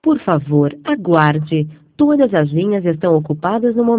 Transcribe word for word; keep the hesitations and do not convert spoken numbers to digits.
Por favor, aguarde. Todas as linhas estão ocupadas no momento.